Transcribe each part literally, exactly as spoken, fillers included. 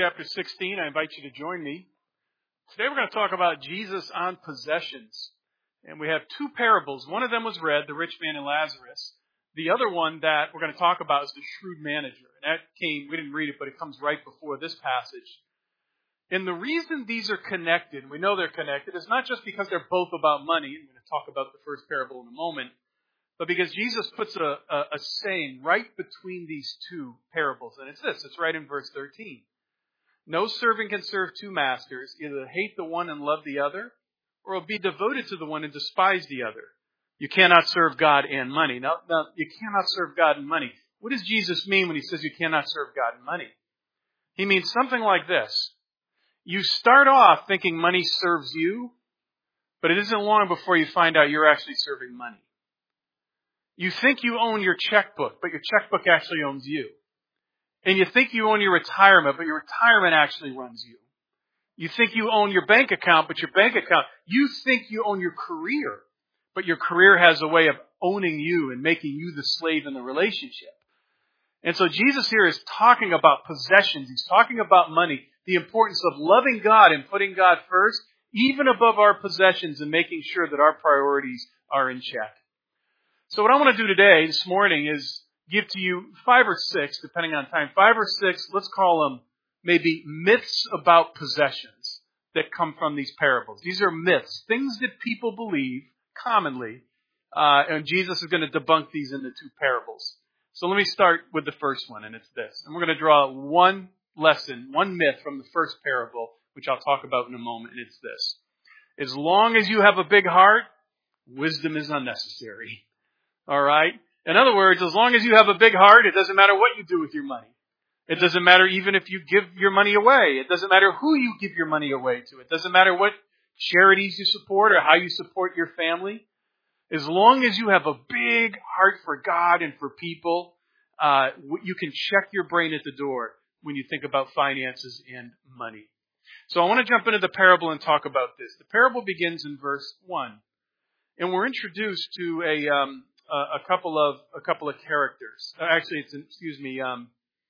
Chapter sixteen, I invite you to join me. Today we're going to talk about Jesus on possessions. And we have two parables. One of them was read, the rich man and Lazarus. The other one that we're going to talk about is the shrewd manager. And that came, we didn't read it, but it comes right before this passage. And the reason these are connected, we know they're connected, is not just because they're both about money. I'm going to talk about the first parable in a moment. But because Jesus puts a, a, a saying right between these two parables. And it's this, it's right in verse thirteen. No servant can serve two masters, either hate the one and love the other, or be devoted to the one and despise the other. You cannot serve God and money. Now, now, you cannot serve God and money. What does Jesus mean when he says you cannot serve God and money? He means something like this. You start off thinking money serves you, but it isn't long before you find out you're actually serving money. You think you own your checkbook, but your checkbook actually owns you. And you think you own your retirement, but your retirement actually runs you. You think you own your bank account, but your bank account, you think you own your career, but your career has a way of owning you and making you the slave in the relationship. And so Jesus here is talking about possessions. He's talking about money, the importance of loving God and putting God first, even above our possessions, and making sure that our priorities are in check. So what I want to do today, this morning, is give to you five or six, depending on time, five or six, let's call them maybe myths about possessions that come from these parables. These are myths, things that people believe commonly, uh, and Jesus is going to debunk these in the two parables. So let me start with the first one, and it's this. And we're going to draw one lesson, one myth from the first parable, which I'll talk about in a moment, and it's this. As long as you have a big heart, wisdom is unnecessary. All right? In other words, as long as you have a big heart, it doesn't matter what you do with your money. It doesn't matter even if you give your money away. It doesn't matter who you give your money away to. It doesn't matter what charities you support or how you support your family. As long as you have a big heart for God and for people, uh, you can check your brain at the door when you think about finances and money. So I want to jump into the parable and talk about this. The parable begins in verse one. And we're introduced to a... Um, Uh, a couple of a couple of characters. Actually, it's excuse me. Um,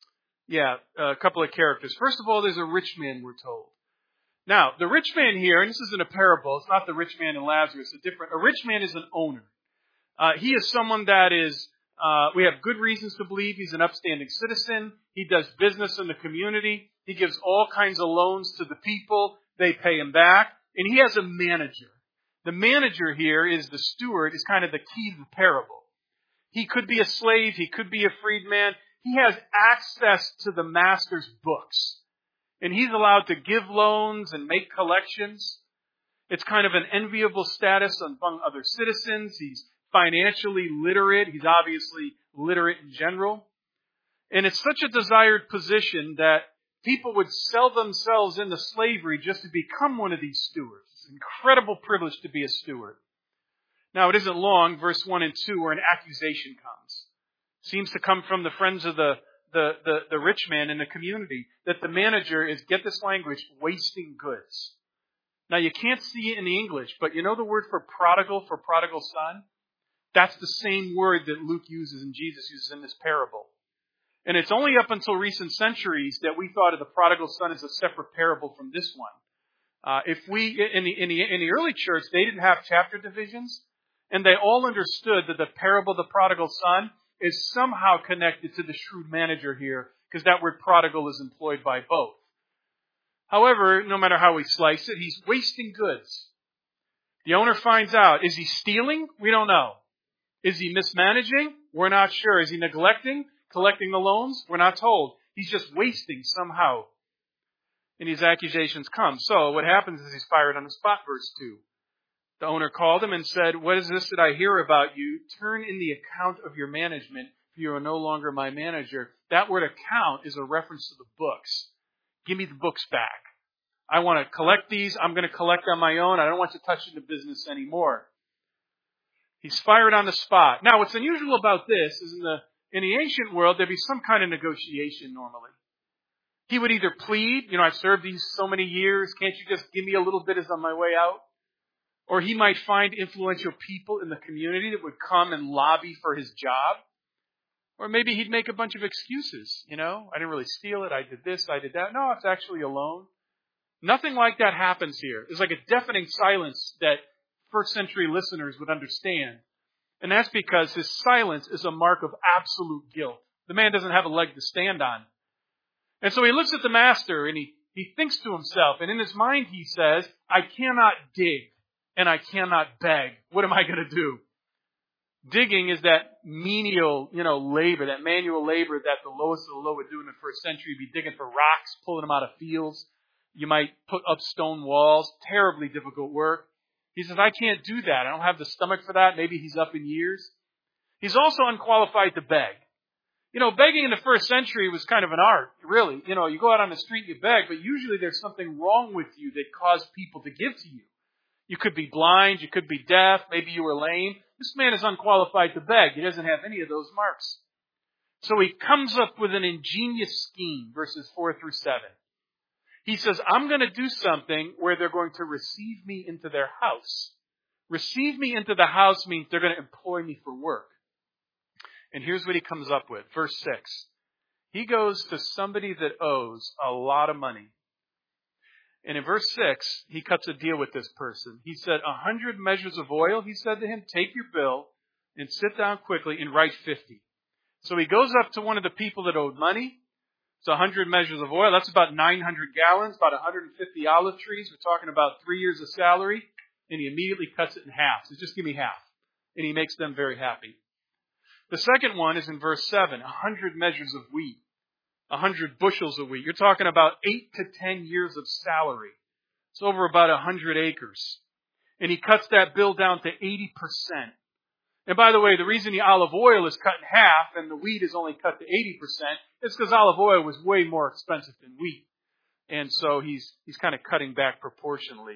yeah, a couple of characters. First of all, there's a rich man. We're told. Now, the rich man here, and this isn't a parable. It's not the rich man and Lazarus. A different. A rich man is an owner. Uh, he is someone that is. Uh, we have good reasons to believe he's an upstanding citizen. He does business in the community. He gives all kinds of loans to the people. They pay him back, and he has a manager. The manager here is the steward, is kind of the key to the parable. He could be a slave. He could be a freedman. He has access to the master's books. And he's allowed to give loans and make collections. It's kind of an enviable status among other citizens. He's financially literate. He's obviously literate in general. And it's such a desired position that people would sell themselves into slavery just to become one of these stewards. Incredible privilege to be a steward. Now, it isn't long, verse one and two, where an accusation comes. Seems to come from the friends of the, the, the, the rich man in the community, that the manager is, get this language, wasting goods. Now, you can't see it in the English, but you know the word for prodigal, for prodigal son? That's the same word that Luke uses and Jesus uses in this parable. And it's only up until recent centuries that we thought of the prodigal son as a separate parable from this one. Uh, if we, in the, in the, in the early church, they didn't have chapter divisions, and they all understood that the parable of the prodigal son is somehow connected to the shrewd manager here, because that word prodigal is employed by both. However, no matter how we slice it, he's wasting goods. The owner finds out, is he stealing? We don't know. Is he mismanaging? We're not sure. Is he neglecting, collecting the loans? We're not told. He's just wasting somehow. And these accusations come. So what happens is he's fired on the spot, verse two. The owner called him and said, what is this that I hear about you? Turn in the account of your management, for you are no longer my manager. That word account is a reference to the books. Give me the books back. I want to collect these. I'm going to collect on my own. I don't want to touch the business anymore. He's fired on the spot. Now, what's unusual about this is in the, in the ancient world, there'd be some kind of negotiation normally. He would either plead, you know, I've served these so many years. Can't you just give me a little bit as on my way out? Or he might find influential people in the community that would come and lobby for his job. Or maybe he'd make a bunch of excuses. You know, I didn't really steal it. I did this. I did that. No, it's actually a loan. Nothing like that happens here. There's like a deafening silence that first century listeners would understand. And that's because his silence is a mark of absolute guilt. The man doesn't have a leg to stand on. And so he looks at the master and he, he thinks to himself, and in his mind he says, I cannot dig and I cannot beg. What am I going to do? Digging is that menial, you know, labor, that manual labor that the lowest of the low would do in the first century. Be digging for rocks, pulling them out of fields. You might put up stone walls. Terribly difficult work. He says, I can't do that. I don't have the stomach for that. Maybe he's up in years. He's also unqualified to beg. You know, begging in the first century was kind of an art, really. You know, you go out on the street and you beg, but usually there's something wrong with you that caused people to give to you. You could be blind, you could be deaf, maybe you were lame. This man is unqualified to beg. He doesn't have any of those marks. So he comes up with an ingenious scheme, verses four through seven. He says, I'm going to do something where they're going to receive me into their house. Receive me into the house means they're going to employ me for work. And here's what he comes up with. Verse six. He goes to somebody that owes a lot of money. And in verse six, he cuts a deal with this person. He said, a hundred measures of oil, he said to him, take your bill and sit down quickly and write fifty. So he goes up to one of the people that owed money. It's a hundred measures of oil. That's about nine hundred gallons, about one hundred fifty olive trees. We're talking about three years of salary. And he immediately cuts it in half. So just give me half. And he makes them very happy. The second one is in verse seven, a hundred measures of wheat. A hundred bushels of wheat. You're talking about eight to ten years of salary. It's over about a hundred acres. And he cuts that bill down to eighty percent. And by the way, the reason the olive oil is cut in half and the wheat is only cut to eighty percent is because olive oil was way more expensive than wheat. And so he's, he's kind of cutting back proportionally.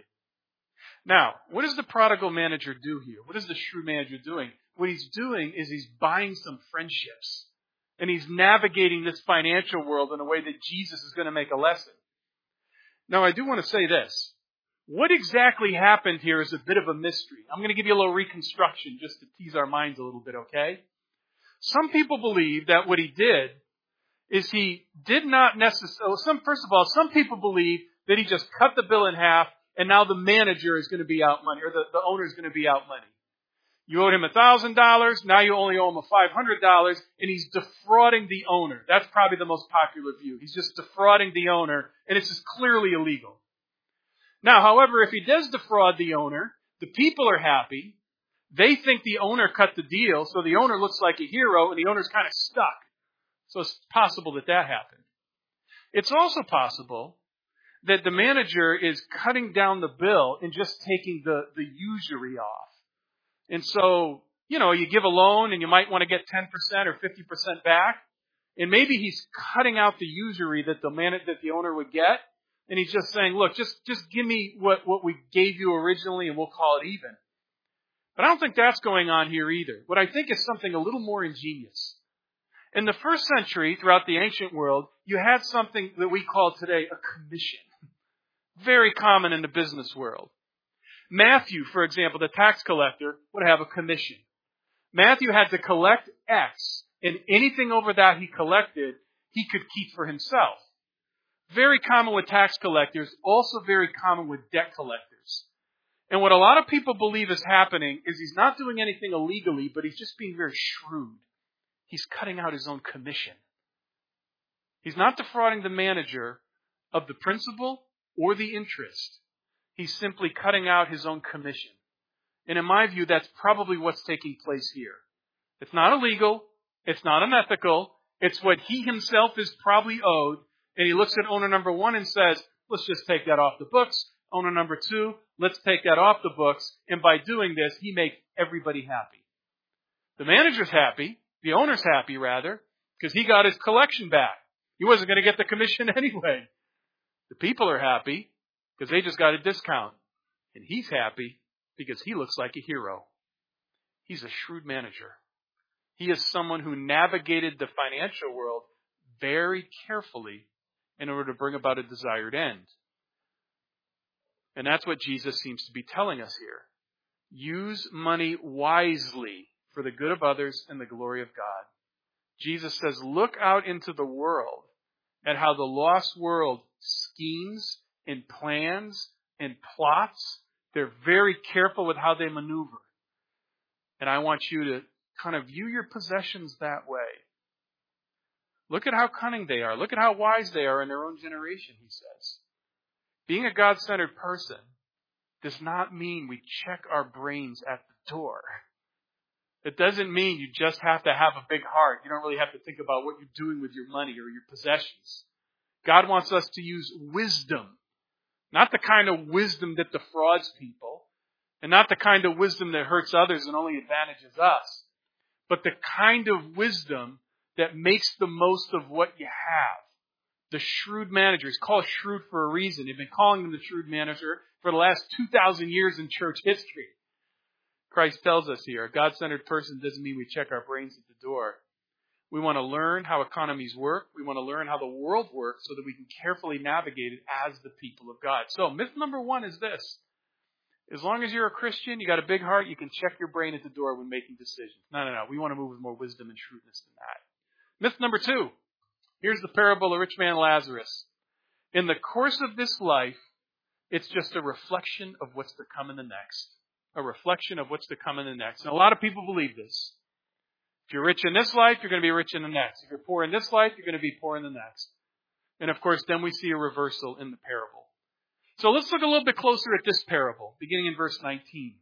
Now, what does the prodigal manager do here? What is the shrewd manager doing? What he's doing is he's buying some friendships. And he's navigating this financial world in a way that Jesus is going to make a lesson. Now, I do want to say this. What exactly happened here is a bit of a mystery. I'm going to give you a little reconstruction just to tease our minds a little bit, okay? Some people believe that what he did is he did not necessarily... Some, first of all, some people believe that he just cut the bill in half and now the manager is going to be out money, or the, the owner is going to be out money. You owed him one thousand dollars, now you only owe him five hundred dollars, and he's defrauding the owner. That's probably the most popular view. He's just defrauding the owner, and it's just clearly illegal. Now, however, if he does defraud the owner, the people are happy. They think the owner cut the deal, so the owner looks like a hero, and the owner's kind of stuck. So it's possible that that happened. It's also possible that the manager is cutting down the bill and just taking the, the usury off. And so, you know, you give a loan and you might want to get ten percent or fifty percent back. And maybe he's cutting out the usury that the man, that the owner would get. And he's just saying, look, just, just give me what, what we gave you originally and we'll call it even. But I don't think that's going on here either. What I think is something a little more ingenious. In the first century, throughout the ancient world, you had something that we call today a commission. Very common in the business world. Matthew, for example, the tax collector, would have a commission. Matthew had to collect X, and anything over that he collected, he could keep for himself. Very common with tax collectors, also very common with debt collectors. And what a lot of people believe is happening is he's not doing anything illegally, but he's just being very shrewd. He's cutting out his own commission. He's not defrauding the manager of the principal or the interest. He's simply cutting out his own commission. And in my view, that's probably what's taking place here. It's not illegal. It's not unethical. It's what he himself is probably owed. And he looks at owner number one and says, let's just take that off the books. Owner number two, let's take that off the books. And by doing this, he makes everybody happy. The manager's happy. The owner's happy, rather, because he got his collection back. He wasn't going to get the commission anyway. The people are happy because they just got a discount. And he's happy because he looks like a hero. He's a shrewd manager. He is someone who navigated the financial world very carefully in order to bring about a desired end. And that's what Jesus seems to be telling us here. Use money wisely for the good of others and the glory of God. Jesus says, look out into the world at how the lost world schemes and plans and plots. They're very careful with how they maneuver. And I want you to kind of view your possessions that way. Look at how cunning they are. Look at how wise they are in their own generation, he says. Being a God-centered person does not mean we check our brains at the door. It doesn't mean you just have to have a big heart. You don't really have to think about what you're doing with your money or your possessions. God wants us to use wisdom. Not the kind of wisdom that defrauds people. And not the kind of wisdom that hurts others and only advantages us. But the kind of wisdom that makes the most of what you have. The shrewd manager. He's called shrewd for a reason. They've been calling him the shrewd manager for the last two thousand years in church history. Christ tells us here, a God-centered person doesn't mean we check our brains at the door. We want to learn how economies work. We want to learn how the world works so that we can carefully navigate it as the people of God. So myth number one is this. As long as you're a Christian, you got a big heart, you can check your brain at the door when making decisions. No, no, no. We want to move with more wisdom and shrewdness than that. Myth number two. Here's the parable of the rich man and Lazarus. In the course of this life, it's just a reflection of what's to come in the next. A reflection of what's to come in the next. And a lot of people believe this. If you're rich in this life, you're going to be rich in the next. If you're poor in this life, you're going to be poor in the next. And of course, then we see a reversal in the parable. So let's look a little bit closer at this parable, beginning in verse nineteen.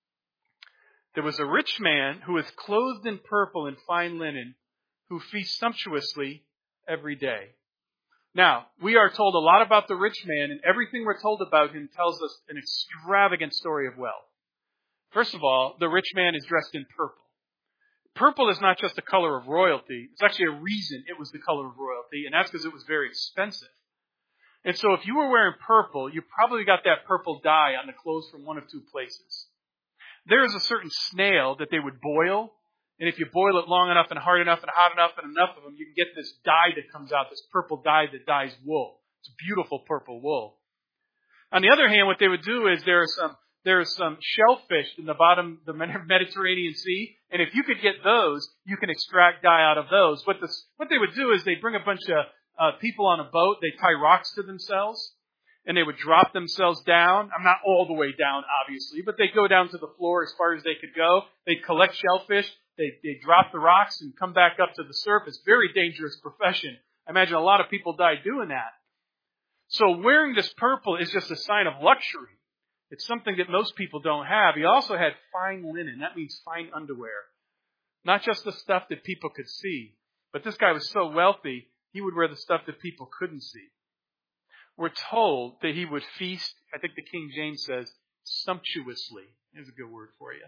There was a rich man who was clothed in purple and fine linen, who feasts sumptuously every day. Now, we are told a lot about the rich man, and everything we're told about him tells us an extravagant story of wealth. First of all, the rich man is dressed in purple. Purple is not just the color of royalty. It's actually a reason it was the color of royalty, and that's because it was very expensive. And so if you were wearing purple, you probably got that purple dye on the clothes from one of two places. There is a certain snail that they would boil, and if you boil it long enough and hard enough and hot enough and enough of them, you can get this dye that comes out, this purple dye that dyes wool. It's beautiful purple wool. On the other hand, what they would do is there are some there are some shellfish in the bottom of the Mediterranean Sea, and if you could get those, you can extract dye out of those. What this what they would do is they'd bring a bunch of uh, people on a boat, they'd tie rocks to themselves, and they would drop themselves down. I'm not all the way down, obviously, but they'd go down to the floor as far as they could go. They'd collect shellfish. They they drop the rocks and come back up to the surface. Very dangerous profession. I imagine a lot of people died doing that. So wearing this purple is just a sign of luxury. It's something that most people don't have. He also had fine linen. That means fine underwear. Not just the stuff that people could see. But this guy was so wealthy, he would wear the stuff that people couldn't see. We're told that he would feast, I think the King James says, sumptuously. Here's a good word for you.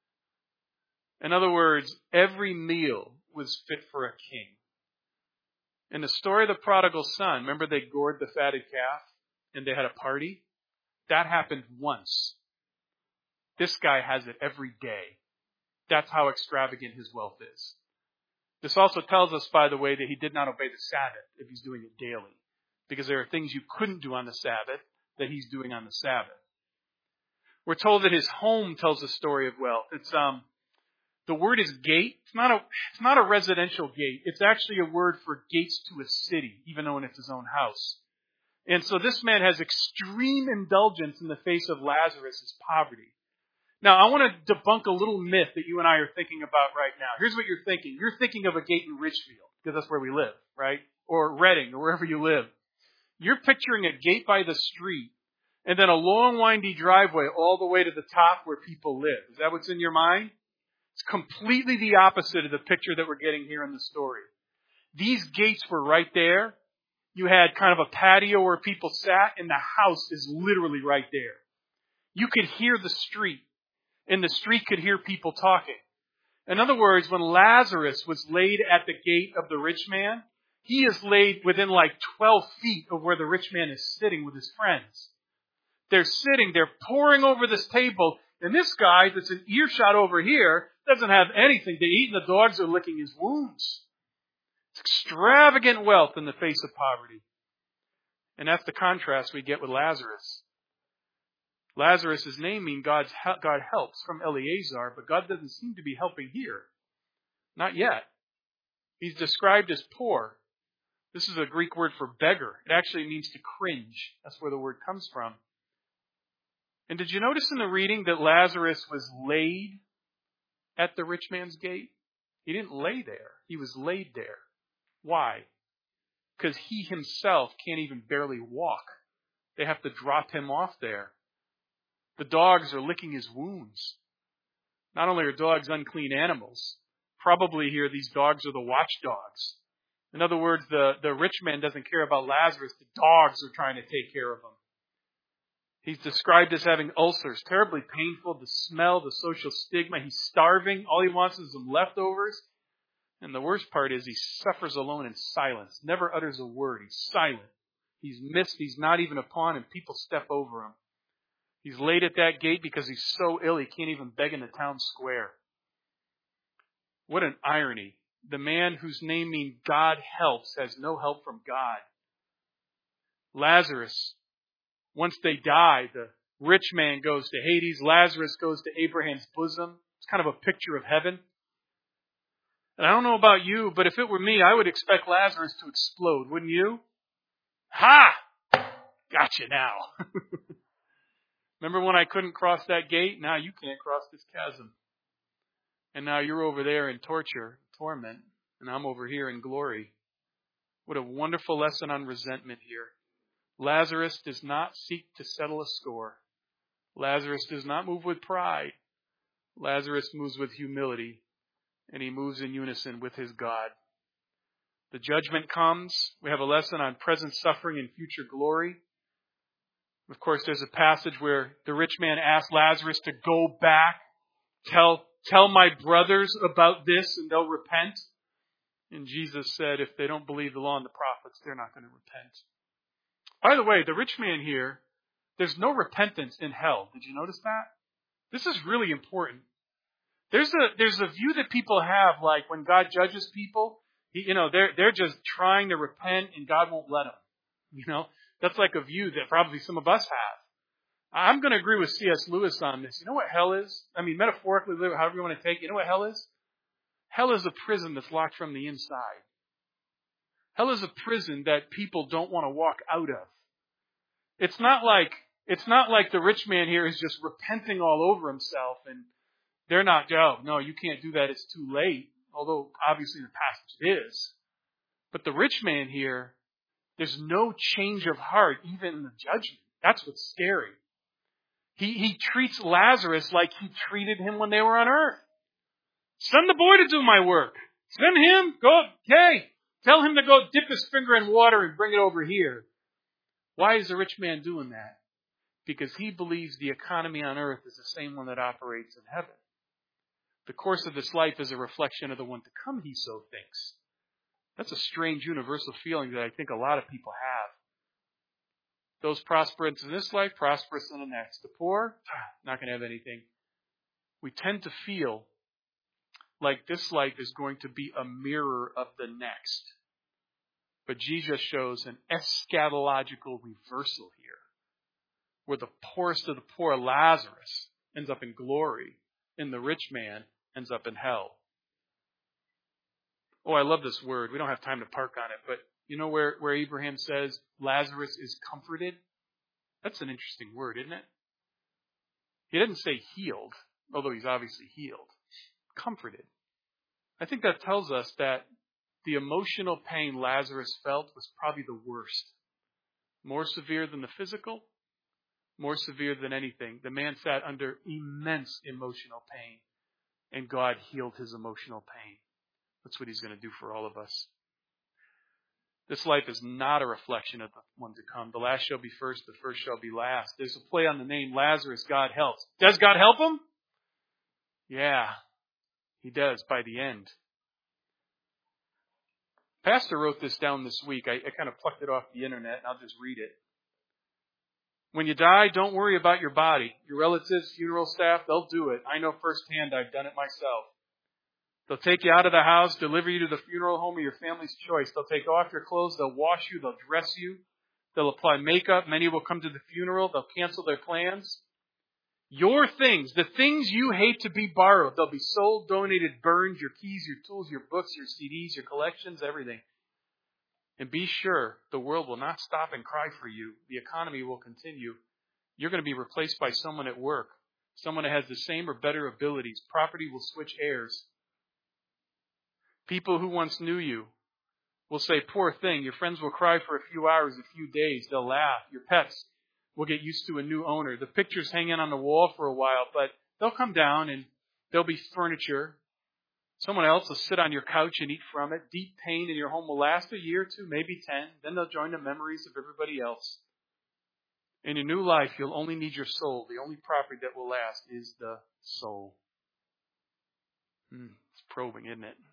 In other words, every meal was fit for a king. In the story of the prodigal son, remember they gored the fatted calf and they had a party? That happened once. This guy has it every day. That's how extravagant his wealth is. This also tells us, by the way, that he did not obey the Sabbath if he's doing it daily. Because there are things you couldn't do on the Sabbath that he's doing on the Sabbath. We're told that his home tells a story of wealth. It's um The word is gate. It's not a it's not a residential gate. It's actually a word for gates to a city, even though it's his own house. And so this man has extreme indulgence in the face of Lazarus' poverty. Now, I want to debunk a little myth that you and I are thinking about right now. Here's what you're thinking. You're thinking of a gate in Richfield, because that's where we live, right? Or Reading, or wherever you live. You're picturing a gate by the street, and then a long, windy driveway all the way to the top where people live. Is that what's in your mind? It's completely the opposite of the picture that we're getting here in the story. These gates were right there. You had kind of a patio where people sat, and the house is literally right there. You could hear the street, and the street could hear people talking. In other words, when Lazarus was laid at the gate of the rich man, he is laid within like twelve feet of where the rich man is sitting with his friends. They're sitting, they're poring over this table, and this guy that's an earshot over here doesn't have anything to eat, and the dogs are licking his wounds. It's extravagant wealth in the face of poverty. And that's the contrast we get with Lazarus. Lazarus' name means God's, God helps from Eleazar, but God doesn't seem to be helping here. Not yet. He's described as poor. This is a Greek word for beggar. It actually means to cringe. That's where the word comes from. And did you notice in the reading that Lazarus was laid at the rich man's gate? He didn't lay there. He was laid there. Why? Because he himself can't even barely walk. They have to drop him off there. The dogs are licking his wounds. Not only are dogs unclean animals, probably here these dogs are the watchdogs. In other words, the, the rich man doesn't care about Lazarus. The dogs are trying to take care of him. He's described as having ulcers, terribly painful, the smell, the social stigma. He's starving. All he wants is some leftovers. And the worst part is he suffers alone in silence, never utters a word. He's silent. He's missed. He's not even a pawn, and people step over him. He's laid at that gate because he's so ill he can't even beg in the town square. What an irony. The man whose name means God helps has no help from God. Lazarus, once they die, the rich man goes to Hades. Lazarus goes to Abraham's bosom. It's kind of a picture of heaven. And I don't know about you, but if it were me, I would expect Lazarus to explode, wouldn't you? Ha! Gotcha now. Remember when I couldn't cross that gate? Now you can't cross this chasm. And now you're over there in torture, torment, and I'm over here in glory. What a wonderful lesson on resentment here. Lazarus does not seek to settle a score. Lazarus does not move with pride. Lazarus moves with humility, and he moves in unison with his God. The judgment comes. We have a lesson on present suffering and future glory. Of course, there's a passage where the rich man asked Lazarus to go back, tell, tell my brothers about this, and they'll repent. And Jesus said, if they don't believe the law and the prophets, they're not going to repent. By the way, the rich man here, there's no repentance in hell. Did you notice that? This is really important. There's a there's a view that people have, like when God judges people, he, you know, they're they're just trying to repent and God won't let them. You know, that's like a view that probably some of us have. I'm going to agree with C S Lewis on this. You know what hell is? I mean, metaphorically, however you want to take it. You know what hell is? Hell is a prison that's locked from the inside. Hell is a prison that people don't want to walk out of. It's not like it's not like the rich man here is just repenting all over himself and they're not, oh, no, you can't do that. It's too late. Although obviously the passage is. But the rich man here, there's no change of heart, even in the judgment. That's what's scary. He, he treats Lazarus like he treated him when they were on earth. Send the boy to do my work. Send him. Go, hey, tell him to go dip his finger in water and bring it over here. Why is the rich man doing that? Because he believes the economy on earth is the same one that operates in heaven. The course of this life is a reflection of the one to come, he so thinks. That's a strange universal feeling that I think a lot of people have. Those prosperous in this life, prosperous in the next. The poor, not going to have anything. We tend to feel like this life is going to be a mirror of the next. But Jesus shows an eschatological reversal here, where the poorest of the poor, Lazarus, ends up in glory, and the rich man ends up in hell. Oh, I love this word. We don't have time to park on it, but you know where, where Abraham says Lazarus is comforted? That's an interesting word, isn't it? He didn't say healed, although he's obviously healed. Comforted. I think that tells us that the emotional pain Lazarus felt was probably the worst. More severe than the physical, more severe than anything. The man sat under immense emotional pain, and God healed his emotional pain. That's what he's going to do for all of us. This life is not a reflection of the one to come. The last shall be first, the first shall be last. There's a play on the name Lazarus, God helps. Does God help him? Yeah, he does by the end. Pastor wrote this down this week. I, I kind of plucked it off the internet, and I'll just read it. When you die, don't worry about your body. Your relatives, funeral staff, they'll do it. I know firsthand. I've done it myself. They'll take you out of the house, deliver you to the funeral home of your family's choice. They'll take off your clothes. They'll wash you. They'll dress you. They'll apply makeup. Many will come to the funeral. They'll cancel their plans. Your things, the things you hate to be borrowed, they'll be sold, donated, burned, your keys, your tools, your books, your C Ds, your collections, everything. And be sure the world will not stop and cry for you. The economy will continue. You're going to be replaced by someone at work, someone that has the same or better abilities. Property will switch heirs. People who once knew you will say, poor thing. Your friends will cry for a few hours, a few days. They'll laugh. Your pets will get used to a new owner. The pictures hanging on the wall for a while, but they'll come down and there'll be furniture. Someone else will sit on your couch and eat from it. Deep pain in your home will last a year or two, maybe ten. Then they'll join the memories of everybody else. In your new life, you'll only need your soul. The only property that will last is the soul. Hmm, it's probing, isn't it?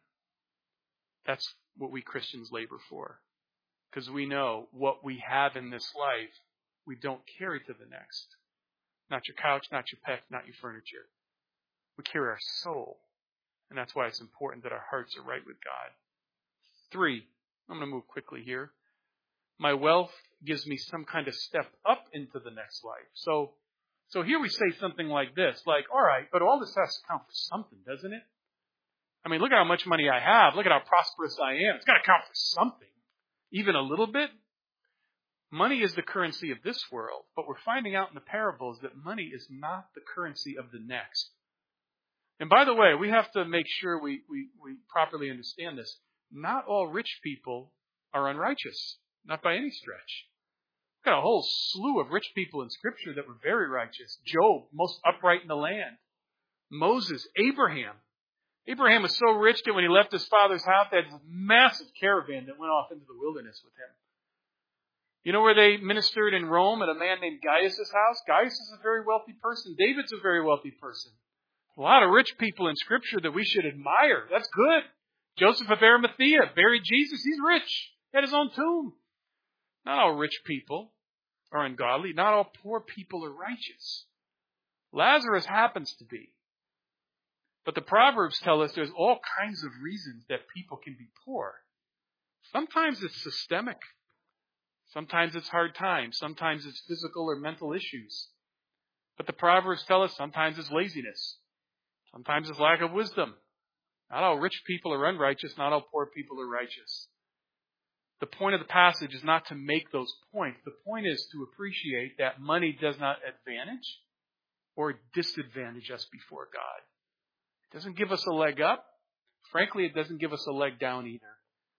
That's what we Christians labor for. Because we know what we have in this life, we don't carry to the next. Not your couch, not your pet, not your furniture. We carry our soul. And that's why it's important that our hearts are right with God. Three, I'm going to move quickly here. My wealth gives me some kind of step up into the next life. So, so here we say something like this, like, all right, but all this has to count for something, doesn't it? I mean, look at how much money I have. Look at how prosperous I am. It's got to count for something. Even a little bit. Money is the currency of this world, but we're finding out in the parables that money is not the currency of the next. And by the way, we have to make sure we, we, we properly understand this. Not all rich people are unrighteous. Not by any stretch. We've got a whole slew of rich people in Scripture that were very righteous. Job, most upright in the land. Moses, Abraham. Abraham was so rich that when he left his father's house, they had this massive caravan that went off into the wilderness with him. You know where they ministered in Rome at a man named Gaius' house? Gaius is a very wealthy person. David's a very wealthy person. A lot of rich people in Scripture that we should admire. That's good. Joseph of Arimathea buried Jesus. He's rich. He had his own tomb. Not all rich people are ungodly. Not all poor people are righteous. Lazarus happens to be. But the Proverbs tell us there's all kinds of reasons that people can be poor. Sometimes it's systemic. Sometimes it's hard times. Sometimes it's physical or mental issues. But the Proverbs tell us sometimes it's laziness. Sometimes it's lack of wisdom. Not all rich people are unrighteous. Not all poor people are righteous. The point of the passage is not to make those points. The point is to appreciate that money does not advantage or disadvantage us before God. It doesn't give us a leg up. Frankly, it doesn't give us a leg down either.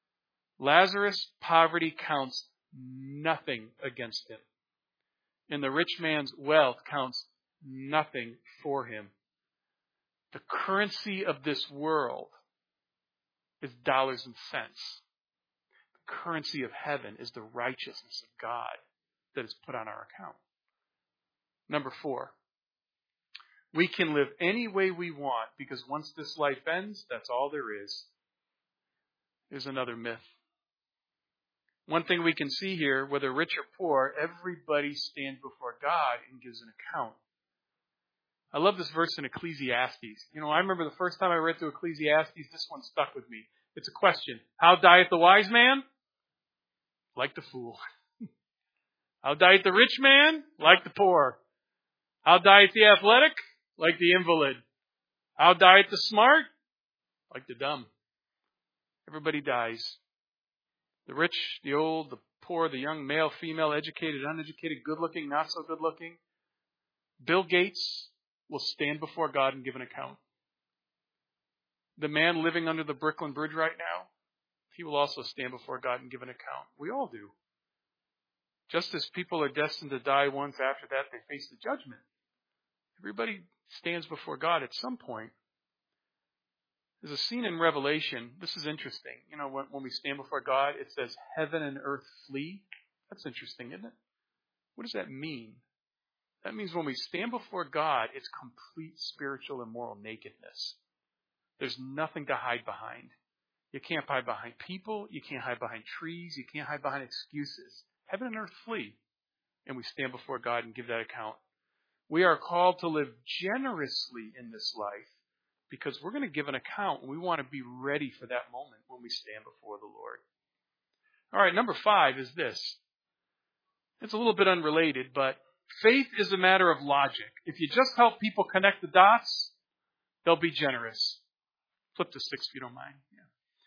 Lazarus' poverty counts nothing against him. And the rich man's wealth counts nothing for him. The currency of this world is dollars and cents. The currency of heaven is the righteousness of God that is put on our account. Number four, we can live any way we want because once this life ends, that's all there is. Here's another myth. One thing we can see here, whether rich or poor, everybody stands before God and gives an account. I love this verse in Ecclesiastes. You know, I remember the first time I read through Ecclesiastes, this one stuck with me. It's a question. How dieth the wise man? Like the fool. How dieth the rich man? Like the poor. How dieth the athletic? Like the invalid. How dieth the smart? Like the dumb. Everybody dies. The rich, the old, the poor, the young, male, female, educated, uneducated, good-looking, not so good-looking. Bill Gates will stand before God and give an account. The man living under the Brooklyn Bridge right now, he will also stand before God and give an account. We all do. Just as people are destined to die once, after that they face the judgment. Everybody stands before God at some point. There's a scene in Revelation. This is interesting. You know, when, when we stand before God, it says heaven and earth flee. That's interesting, isn't it? What does that mean? That means when we stand before God, it's complete spiritual and moral nakedness. There's nothing to hide behind. You can't hide behind people. You can't hide behind trees. You can't hide behind excuses. Heaven and earth flee. And we stand before God and give that account. We are called to live generously in this life because we're going to give an account, and we want to be ready for that moment when we stand before the Lord. All right, number five is this. It's a little bit unrelated, but Faith is a matter of logic. If you just help people connect the dots, they'll be generous. Flip to six if you don't mind. Yeah.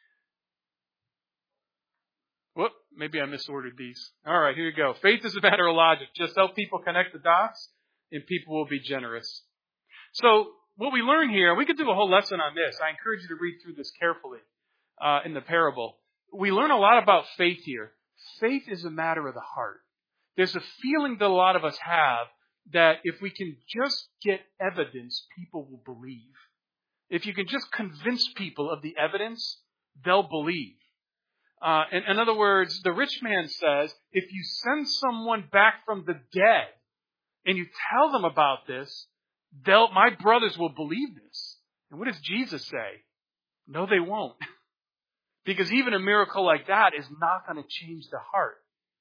Whoop, maybe I misordered these. All right, here you go. Faith is a matter of logic. Just help people connect the dots, and people will be generous. So what we learn here, we could do a whole lesson on this. I encourage you to read through this carefully uh, in the parable. We learn a lot about faith here. Faith is a matter of the heart. There's a feeling that a lot of us have that if we can just get evidence, people will believe. If you can just convince people of the evidence, they'll believe. Uh, in, in other words, the rich man says, if you send someone back from the dead and you tell them about this, they'll, my brothers will believe this. And what does Jesus say? No, they won't. Because even a miracle like that is not going to change the heart.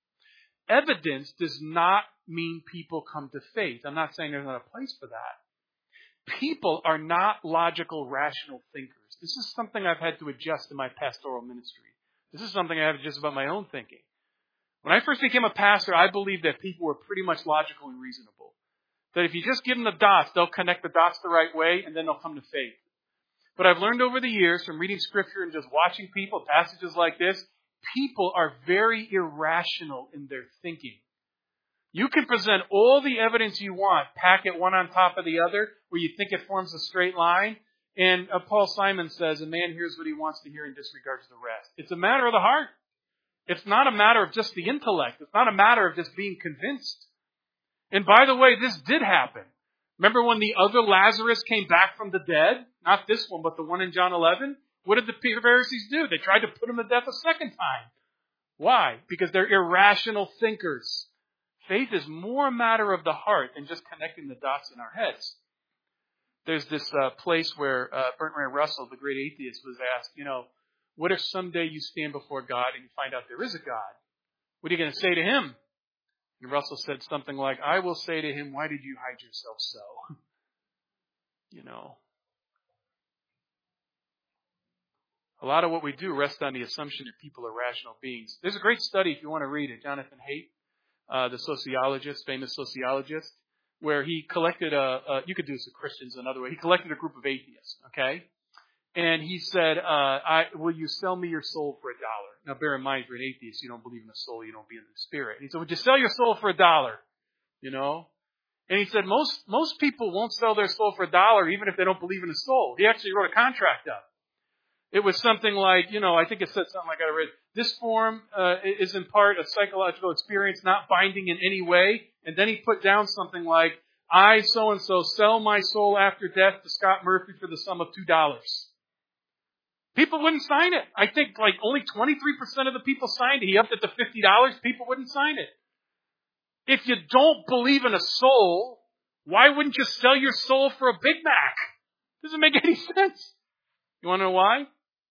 Evidence does not mean people come to faith. I'm not saying there's not a place for that. People are not logical, rational thinkers. This is something I've had to adjust in my pastoral ministry. This is something I have to adjust about my own thinking. When I first became a pastor, I believed that people were pretty much logical and reasonable. That if you just give them the dots, they'll connect the dots the right way, and then they'll come to faith. But I've learned over the years from reading Scripture and just watching people, passages like this, people are very irrational in their thinking. You can present all the evidence you want, pack it one on top of the other, where you think it forms a straight line. And uh, Paul Simon says, a man hears what he wants to hear and disregards the rest. It's a matter of the heart. It's not a matter of just the intellect. It's not a matter of just being convinced. And by the way, this did happen. Remember when the other Lazarus came back from the dead? Not this one, but the one in John eleven? What did the Pharisees do? They tried to put him to death a second time. Why? Because they're irrational thinkers. Faith is more a matter of the heart than just connecting the dots in our heads. There's this uh, place where uh, Bertrand Russell, the great atheist, was asked, you know, what if someday you stand before God and you find out there is a God? What are you going to say to him? And Russell said something like, I will say to him, why did you hide yourself so? You know. A lot of what we do rests on the assumption that people are rational beings. There's a great study, if you want to read it, Jonathan Haidt, uh, the sociologist, famous sociologist, where he collected a, a, you could do this with Christians another way, he collected a group of atheists, okay? And he said, uh, I, will you sell me your soul for a dollar? Now bear in mind, if you're an atheist, you don't believe in the soul, you don't believe in the spirit. And he said, would you sell your soul for a dollar? You know? And he said, most, most people won't sell their soul for a dollar, even if they don't believe in the soul. He actually wrote a contract up. It was something like, you know, I think it said something like I read, this form uh, is in part a psychological experience, not binding in any way. And then he put down something like, I, so-and-so, sell my soul after death to Scott Murphy for the sum of two dollars. People wouldn't sign it. I think like only twenty-three percent of the people signed it. He upped it to fifty dollars. People wouldn't sign it. If you don't believe in a soul, why wouldn't you sell your soul for a Big Mac? Doesn't make any sense. You want to know why?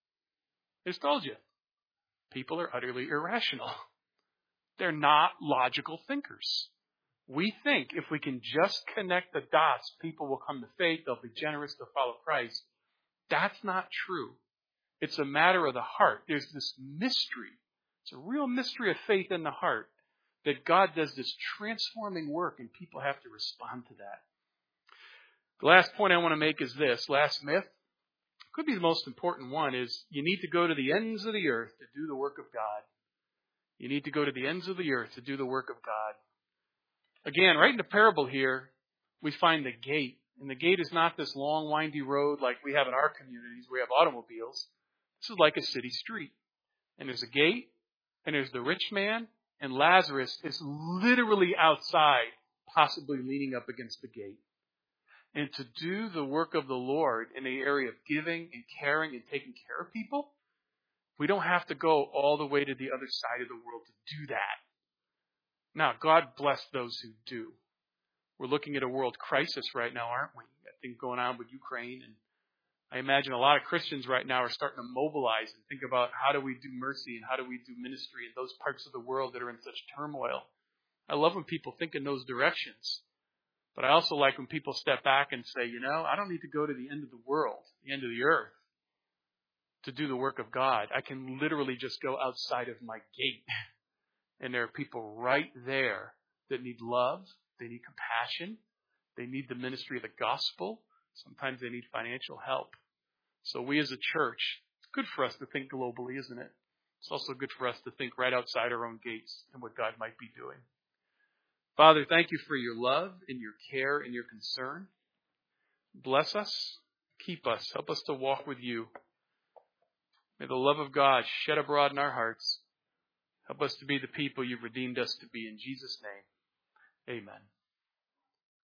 I just told you. People are utterly irrational. They're not logical thinkers. We think if we can just connect the dots, people will come to faith, they'll be generous, they'll follow Christ. That's not true. It's a matter of the heart. There's this mystery. It's a real mystery of faith in the heart that God does this transforming work and people have to respond to that. The last point I want to make is this. Last myth. Could be the most important one is you need to go to the ends of the earth to do the work of God. You need to go to the ends of the earth to do the work of God. Again, right in the parable here, we find the gate. And the gate is not this long, windy road like we have in our communities where we have automobiles. This is like a city street. And there's a gate, and there's the rich man, and Lazarus is literally outside, possibly leaning up against the gate. And to do the work of the Lord in the area of giving and caring and taking care of people, we don't have to go all the way to the other side of the world to do that. Now, God bless those who do. We're looking at a world crisis right now, aren't we? That thing going on with Ukraine. And I imagine a lot of Christians right now are starting to mobilize and think about how do we do mercy and how do we do ministry in those parts of the world that are in such turmoil. I love when people think in those directions. But I also like when people step back and say, you know, I don't need to go to the end of the world, the end of the earth, to do the work of God. I can literally just go outside of my gate. And there are people right there that need love. They need compassion. They need the ministry of the gospel. Sometimes they need financial help. So we as a church, it's good for us to think globally, isn't it? It's also good for us to think right outside our own gates and what God might be doing. Father, thank you for your love and your care and your concern. Bless us. Keep us. Help us to walk with you. May the love of God shed abroad in our hearts. Help us to be the people you've redeemed us to be. In Jesus' name, amen.